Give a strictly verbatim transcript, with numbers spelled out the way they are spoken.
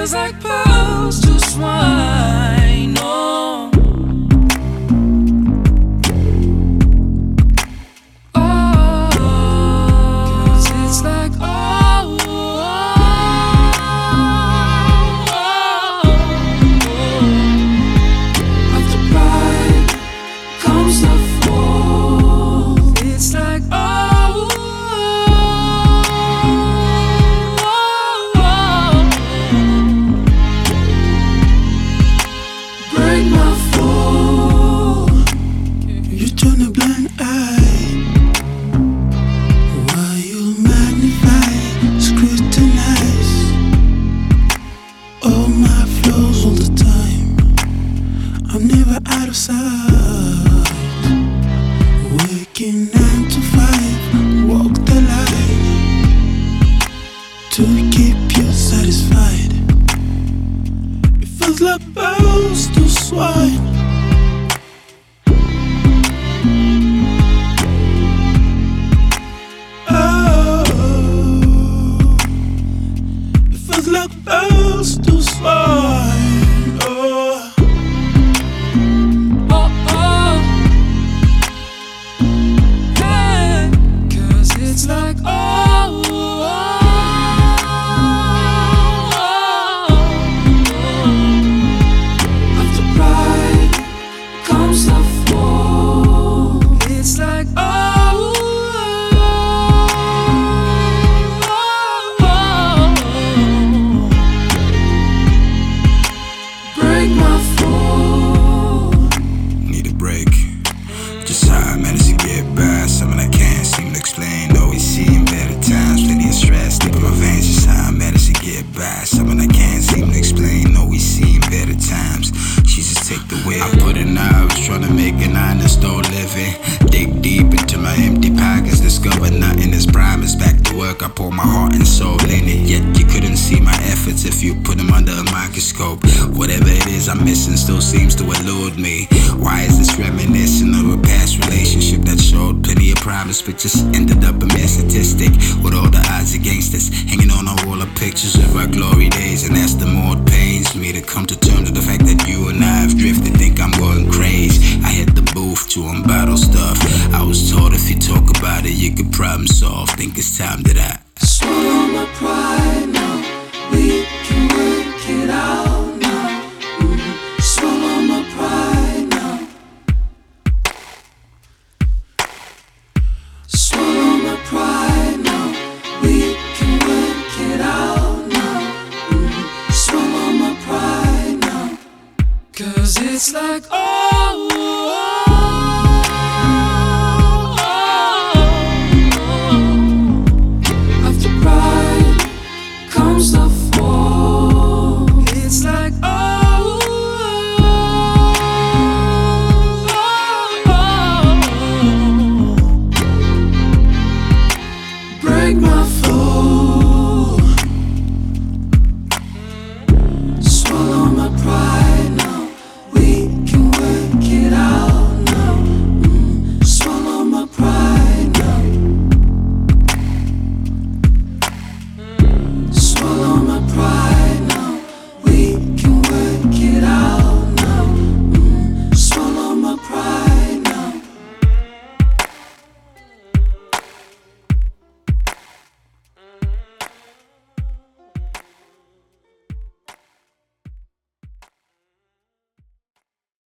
Feels like pearls to swine. Oh, oh, 'cause it's like oh, oh, oh, oh. After pride comes the fall. It's like oh. Turn a blind eye while you magnify, scrutinize all my flows all the time. I'm never out of sight. Working nine to five, walk the line to keep you satisfied. It feels like pearls to swine. Like pearls to swine. Oh, oh, oh. Yeah. 'Cause it's like oh, oh, oh, oh. After pride comes the fall. It's like oh. Just how I managed to get by, something I can't seem to explain. Always seeing better times, plenty of stress deep in my veins. Just how I managed to get by, something I can't seem to explain. Always seeing better times, Jesus take the wheel. I put in hours trying to make an honest old living. Dig deep into my empty pockets, discover nothing is promised. Back to work, I pour my heart and soul in it. Yet you couldn't see my efforts if you put them under a microscope. Whatever it is I'm missing still seems to elude me. Why is this reminiscent of a past relationship that showed plenty of promise but just ended up a mere statistic? With all the odds against us, hanging on a wall of pictures of our glory days. And that's the more it pains me to come to terms with the fact that you and I have drifted. Think I'm going crazy. I hit the booth to unbottle stuff. I was told if you talk about it you could problem solve. Think it's time that I swallow my pride now. We can work it out now. Mm-hmm. Swallow my pride now. Swallow my pride now. We can work it out now. Mm-hmm. Swallow my pride now. 'Cause it's like oh, oh, oh, oh. After pride comes the fall. It's like oh, oh, oh, oh. Break my fall.